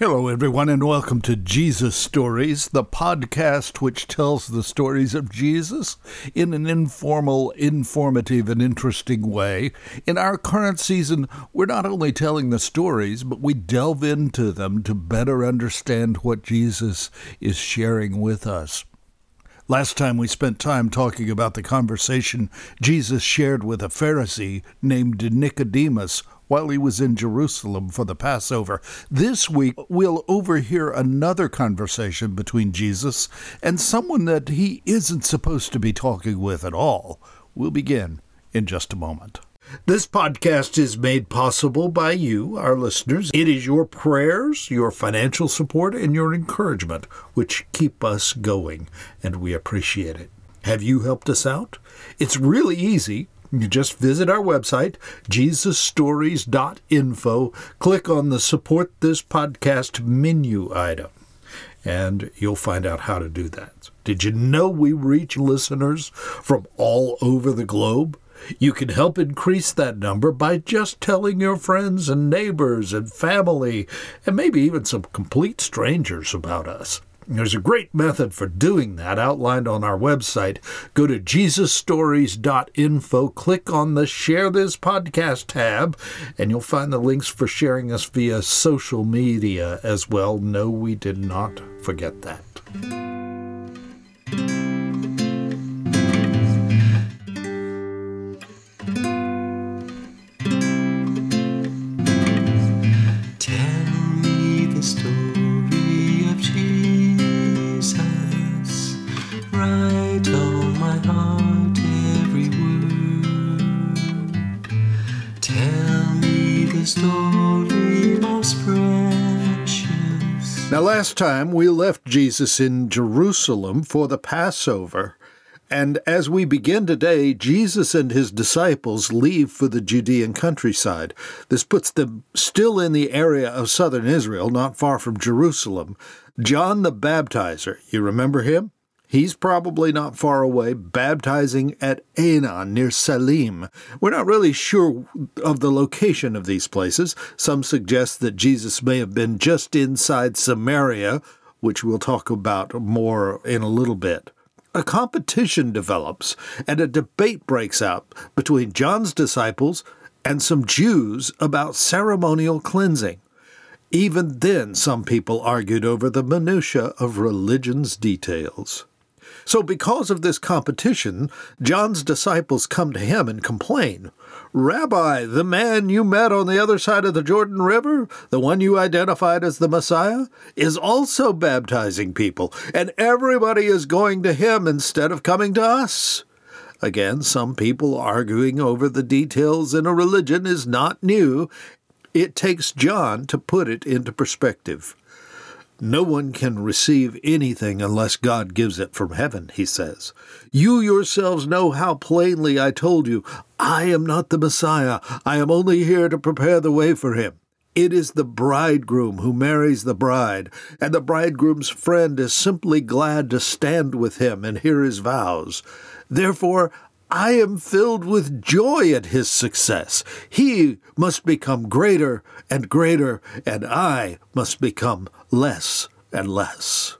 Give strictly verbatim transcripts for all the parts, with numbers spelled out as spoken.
Hello, everyone, and welcome to Jesus Stories, the podcast which tells the stories of Jesus in an informal, informative, and interesting way. In our current season, we're not only telling the stories, but we delve into them to better understand what Jesus is sharing with us. Last time we spent time talking about the conversation Jesus shared with a Pharisee named Nicodemus while he was in Jerusalem for the Passover. This week, we'll overhear another conversation between Jesus and someone that he isn't supposed to be talking with at all. We'll begin in just a moment. This podcast is made possible by you, our listeners. It is your prayers, your financial support, and your encouragement which keep us going, and we appreciate it. Have you helped us out? It's really easy. You just visit our website, jesus stories dot info, click on the Support This Podcast menu item, and you'll find out how to do that. Did you know we reach listeners from all over the globe? You can help increase that number by just telling your friends and neighbors and family, and maybe even some complete strangers about us. There's a great method for doing that outlined on our website. Go to jesus stories dot info, click on the Share This Podcast tab, and you'll find the links for sharing us via social media as well. No, we did not forget that. Now, last time we left Jesus in Jerusalem for the Passover, and as we begin today, Jesus and his disciples leave for the Judean countryside. This puts them still in the area of southern Israel, not far from Jerusalem. John the Baptizer, you remember him? He's probably not far away, baptizing at Aenon near Salim. We're not really sure of the location of these places. Some suggest that Jesus may have been just inside Samaria, which we'll talk about more in a little bit. A competition develops, and a debate breaks out between John's disciples and some Jews about ceremonial cleansing. Even then, some people argued over the minutiae of religion's details. So because of this competition, John's disciples come to him and complain, "Rabbi, the man you met on the other side of the Jordan River, the one you identified as the Messiah, is also baptizing people, and everybody is going to him instead of coming to us." Again, some people arguing over the details in a religion is not new. It takes John to put it into perspective. "No one can receive anything unless God gives it from heaven," he says. "You yourselves know how plainly I told you, I am not the Messiah. I am only here to prepare the way for him. It is the bridegroom who marries the bride, and the bridegroom's friend is simply glad to stand with him and hear his vows. Therefore, I am filled with joy at his success. He must become greater and greater, and I must become less and less."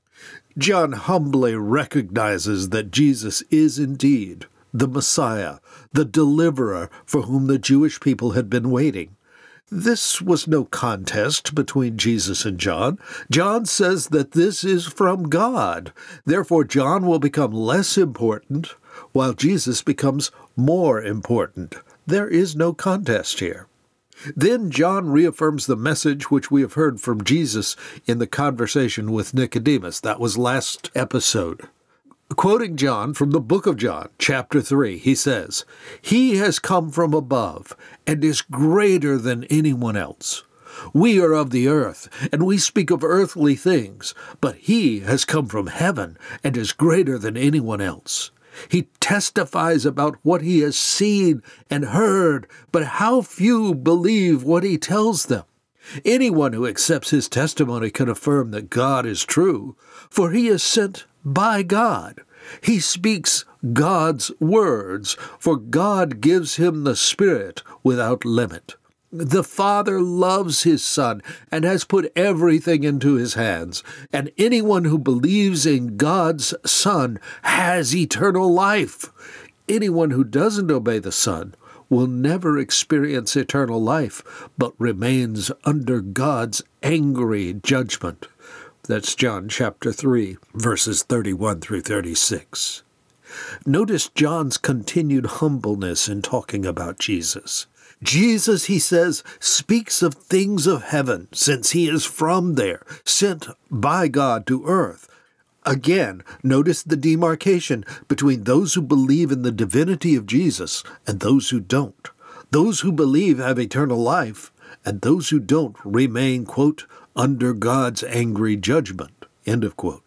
John humbly recognizes that Jesus is indeed the Messiah, the deliverer for whom the Jewish people had been waiting. This was no contest between Jesus and John. John says that this is from God. Therefore, John will become less important, while Jesus becomes more important. There is no contest here. Then John reaffirms the message which we have heard from Jesus in the conversation with Nicodemus. That was last episode. Quoting John from the book of John, chapter three, he says, "He has come from above and is greater than anyone else. We are of the earth, and we speak of earthly things, but he has come from heaven and is greater than anyone else. He testifies about what he has seen and heard, but how few believe what he tells them. Anyone who accepts his testimony can affirm that God is true, for he is sent by God. He speaks God's words, for God gives him the Spirit without limit. The Father loves his Son and has put everything into his hands, and anyone who believes in God's Son has eternal life. Anyone who doesn't obey the Son will never experience eternal life, but remains under God's angry judgment. That's John chapter three, verses thirty-one through thirty-six. Notice John's continued humbleness in talking about Jesus. Jesus, he says, speaks of things of heaven, since he is from there, sent by God to earth. Again, notice the demarcation between those who believe in the divinity of Jesus and those who don't. Those who believe have eternal life, and those who don't remain, quote, under God's angry judgment, end of quote.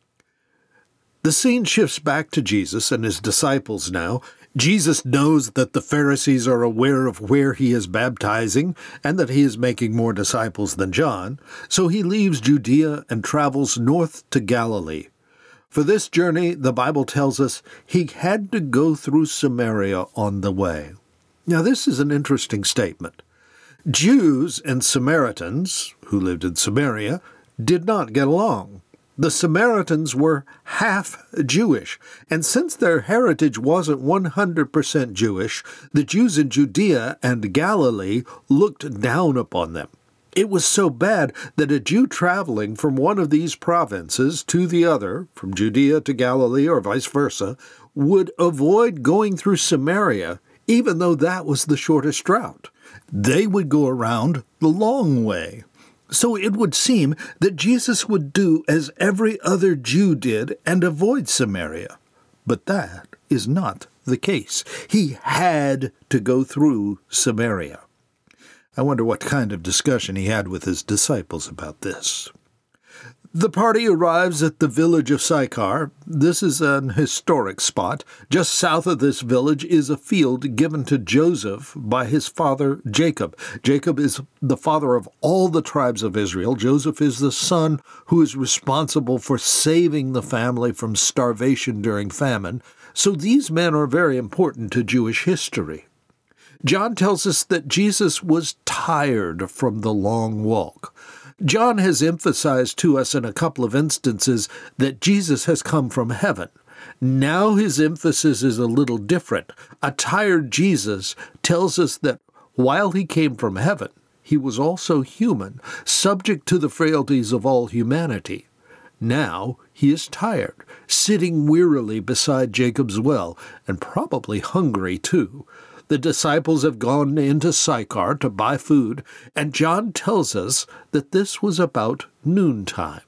The scene shifts back to Jesus and his disciples now. Jesus knows that the Pharisees are aware of where he is baptizing and that he is making more disciples than John, so he leaves Judea and travels north to Galilee. For this journey, the Bible tells us he had to go through Samaria on the way. Now, this is an interesting statement. Jews and Samaritans, who lived in Samaria, did not get along. The Samaritans were half Jewish, and since their heritage wasn't one hundred percent Jewish, the Jews in Judea and Galilee looked down upon them. It was so bad that a Jew traveling from one of these provinces to the other, from Judea to Galilee or vice versa, would avoid going through Samaria, even though that was the shortest route. They would go around the long way. So it would seem that Jesus would do as every other Jew did and avoid Samaria. But that is not the case. He had to go through Samaria. I wonder what kind of discussion he had with his disciples about this. The party arrives at the village of Sychar. This is an historic spot. Just south of this village is a field given to Joseph by his father Jacob. Jacob is the father of all the tribes of Israel. Joseph is the son who is responsible for saving the family from starvation during famine. So these men are very important to Jewish history. John tells us that Jesus was tired from the long walk. John has emphasized to us in a couple of instances that Jesus has come from heaven. Now his emphasis is a little different. A tired Jesus tells us that while he came from heaven, he was also human, subject to the frailties of all humanity. Now he is tired, sitting wearily beside Jacob's well, and probably hungry too. The disciples have gone into Sychar to buy food, and John tells us that this was about noontime.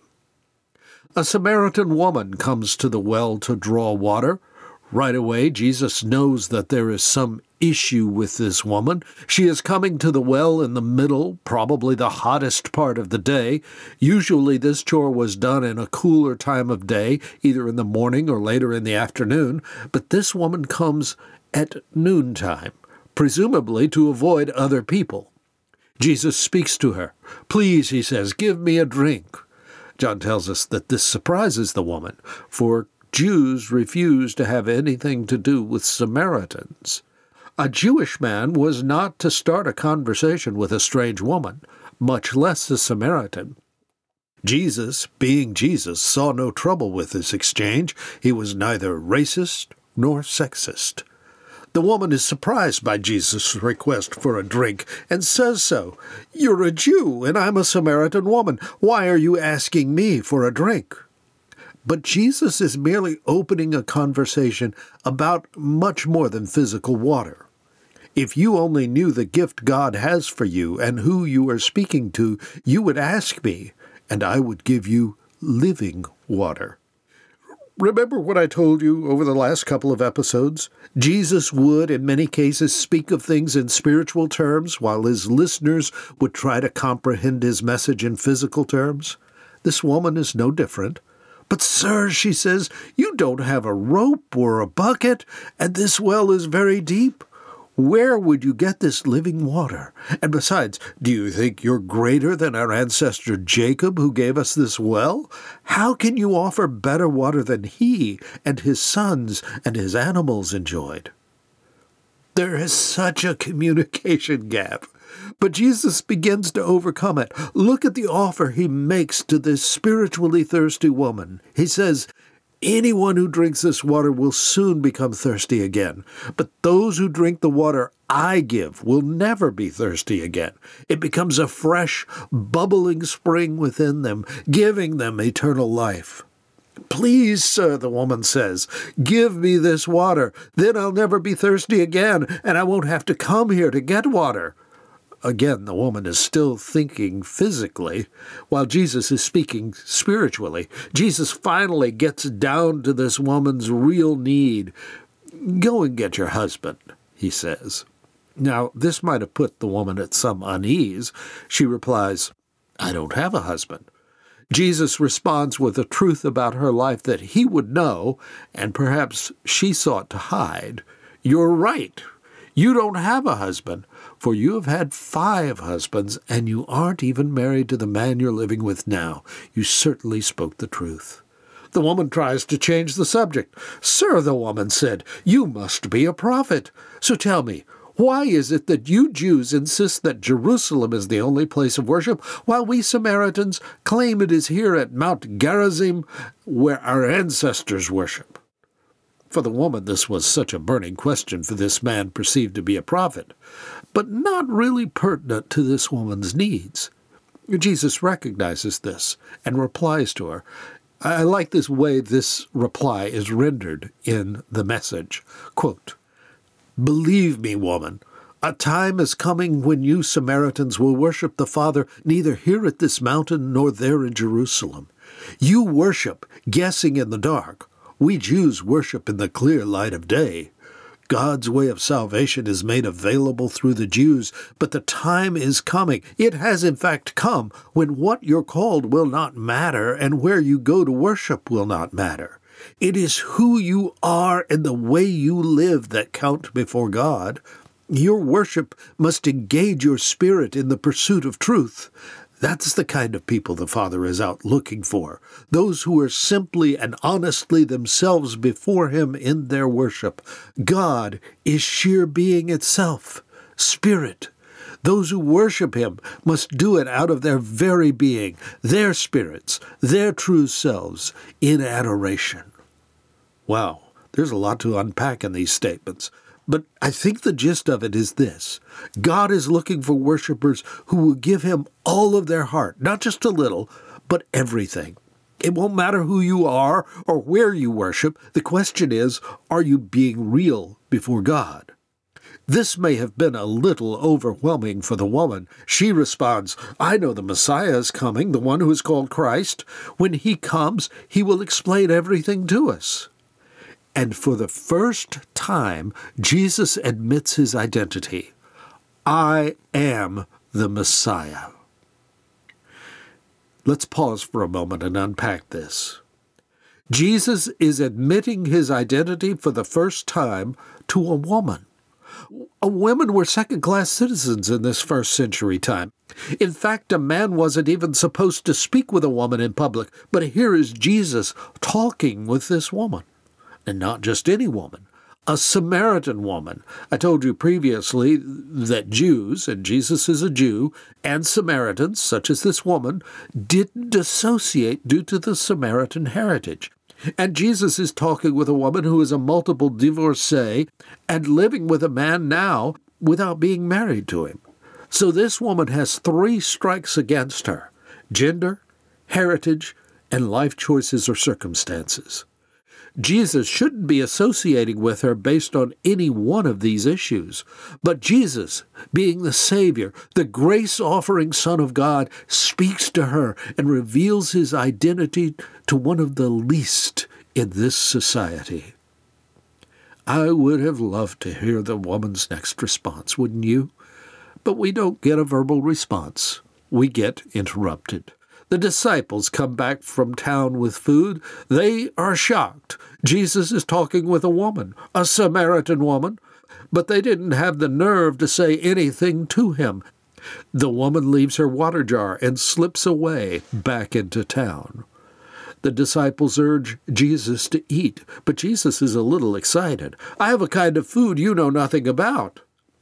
A Samaritan woman comes to the well to draw water. Right away, Jesus knows that there is some issue with this woman. She is coming to the well in the middle, probably the hottest part of the day. Usually this chore was done in a cooler time of day, either in the morning or later in the afternoon, but this woman comes at noontime, presumably to avoid other people. Jesus speaks to her. Please, he says, give me a drink. John tells us that this surprises the woman, for Jews refused to have anything to do with Samaritans. A Jewish man was not to start a conversation with a strange woman, much less a Samaritan. Jesus, being Jesus, saw no trouble with this exchange. He was neither racist nor sexist. The woman is surprised by Jesus' request for a drink and says so. You're a Jew and I'm a Samaritan woman. Why are you asking me for a drink? But Jesus is merely opening a conversation about much more than physical water. If you only knew the gift God has for you and who you are speaking to, you would ask me, and I would give you living water. Remember what I told you over the last couple of episodes? Jesus would, in many cases, speak of things in spiritual terms, while his listeners would try to comprehend his message in physical terms. This woman is no different. But, sir, she says, you don't have a rope or a bucket, and this well is very deep. Where would you get this living water? And besides, do you think you're greater than our ancestor Jacob, who gave us this well? How can you offer better water than he and his sons and his animals enjoyed? There is such a communication gap. But Jesus begins to overcome it. Look at the offer he makes to this spiritually thirsty woman. He says, anyone who drinks this water will soon become thirsty again. But those who drink the water I give will never be thirsty again. It becomes a fresh, bubbling spring within them, giving them eternal life. Please, sir, the woman says, give me this water. Then I'll never be thirsty again, and I won't have to come here to get water. Again, the woman is still thinking physically, while Jesus is speaking spiritually. Jesus finally gets down to this woman's real need. Go and get your husband, he says. Now, this might have put the woman at some unease. She replies, I don't have a husband. Jesus responds with a truth about her life that he would know, and perhaps she sought to hide. You're right. You don't have a husband, for you have had five husbands, and you aren't even married to the man you're living with now. You certainly spoke the truth. The woman tries to change the subject. Sir, the woman said, you must be a prophet. So tell me, why is it that you Jews insist that Jerusalem is the only place of worship, while we Samaritans claim it is here at Mount Gerizim where our ancestors worship? For the woman, this was such a burning question for this man perceived to be a prophet, but not really pertinent to this woman's needs. Jesus recognizes this and replies to her. I like this way this reply is rendered in the Message. Quote, Believe me, woman, a time is coming when you Samaritans will worship the Father neither here at this mountain nor there in Jerusalem. You worship, guessing in the dark. We Jews worship in the clear light of day. God's way of salvation is made available through the Jews, but the time is coming. It has in fact come when what you're called will not matter and where you go to worship will not matter. It is who you are and the way you live that count before God. Your worship must engage your spirit in the pursuit of truth. That's the kind of people the Father is out looking for, those who are simply and honestly themselves before Him in their worship. God is sheer being itself, spirit. Those who worship Him must do it out of their very being, their spirits, their true selves, in adoration. Wow, there's a lot to unpack in these statements. But I think the gist of it is this. God is looking for worshipers who will give Him all of their heart, not just a little, but everything. It won't matter who you are or where you worship. The question is, are you being real before God? This may have been a little overwhelming for the woman. She responds, I know the Messiah is coming, the one who is called Christ. When He comes, He will explain everything to us. And for the first time, Jesus admits His identity. I am the Messiah. Let's pause for a moment and unpack this. Jesus is admitting His identity for the first time to a woman. Women were second-class citizens in this first century time. In fact, a man wasn't even supposed to speak with a woman in public, but here is Jesus talking with this woman. And not just any woman, a Samaritan woman. I told you previously that Jews, and Jesus is a Jew, and Samaritans, such as this woman, didn't associate due to the Samaritan heritage. And Jesus is talking with a woman who is a multiple divorcee and living with a man now without being married to him. So this woman has three strikes against her: gender, heritage, and life choices or circumstances. Jesus shouldn't be associating with her based on any one of these issues. But Jesus, being the Savior, the grace-offering Son of God, speaks to her and reveals His identity to one of the least in this society. I would have loved to hear the woman's next response, wouldn't you? But we don't get a verbal response. We get interrupted. The disciples come back from town with food. They are shocked. Jesus is talking with a woman, a Samaritan woman, but they didn't have the nerve to say anything to Him. The woman leaves her water jar and slips away back into town. The disciples urge Jesus to eat, but Jesus is a little excited. I have a kind of food you know nothing about.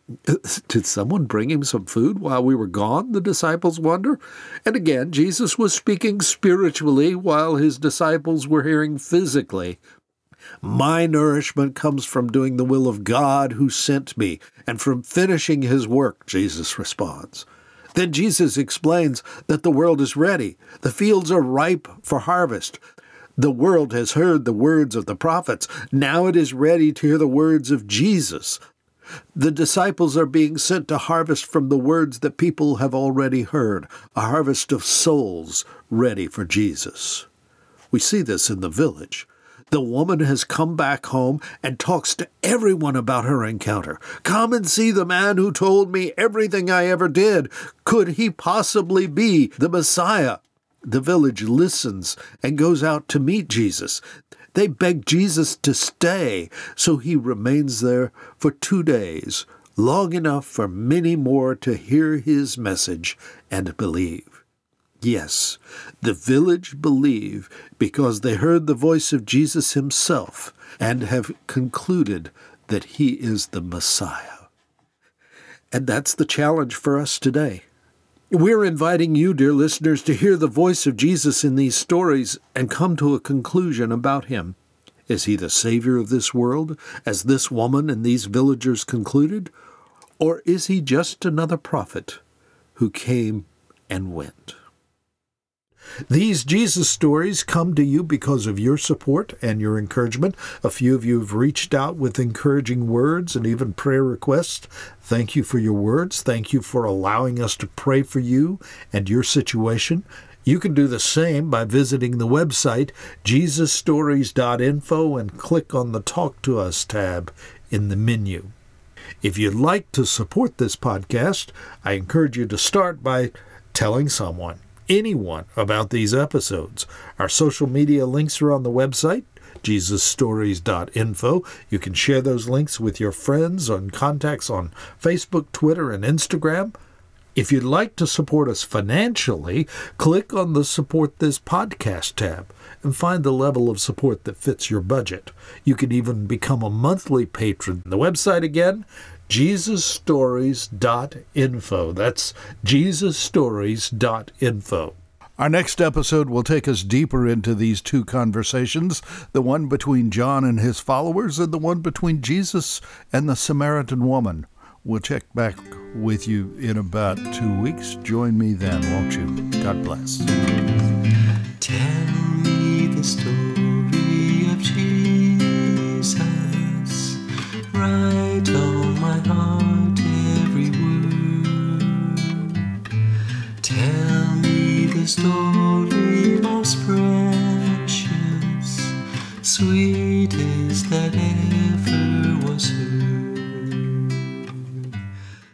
Did someone bring him some food while we were gone? The disciples wonder. And again, Jesus was speaking spiritually while his disciples were hearing physically. My nourishment comes from doing the will of God who sent me, and from finishing his work, Jesus responds. Then Jesus explains that the world is ready. The fields are ripe for harvest. The world has heard the words of the prophets. Now it is ready to hear the words of Jesus. The disciples are being sent to harvest from the words that people have already heard, a harvest of souls ready for Jesus. We see this in the village. The woman has come back home and talks to everyone about her encounter. Come and see the man who told me everything I ever did. Could he possibly be the Messiah? The village listens and goes out to meet Jesus. They beg Jesus to stay, so he remains there for two days, long enough for many more to hear his message and believe. Yes, the village believe because they heard the voice of Jesus himself and have concluded that he is the Messiah. And that's the challenge for us today. We're inviting you, dear listeners, to hear the voice of Jesus in these stories and come to a conclusion about him. Is he the Savior of this world, as this woman and these villagers concluded? Or is he just another prophet who came and went? These Jesus stories come to you because of your support and your encouragement. A few of you have reached out with encouraging words and even prayer requests. Thank you for your words. Thank you for allowing us to pray for you and your situation. You can do the same by visiting the website jesus stories dot info and click on the Talk to Us tab in the menu. If you'd like to support this podcast, I encourage you to start by telling someone, anyone, about these episodes. Our social media links are on the website, jesus stories dot info. You can share those links with your friends and contacts on Facebook, Twitter, and Instagram. If you'd like to support us financially, click on the Support This Podcast tab and find the level of support that fits your budget. You can even become a monthly patron. The website again, jesus stories dot info. That's jesus stories dot info. Our next episode will take us deeper into these two conversations, the one between John and his followers and the one between Jesus and the Samaritan woman. We'll check back with you in about two weeks. Join me then, won't you? God bless. Tell me the story of Jesus. Write on my heart every word. Tell me the story most precious, sweetest that ever was heard.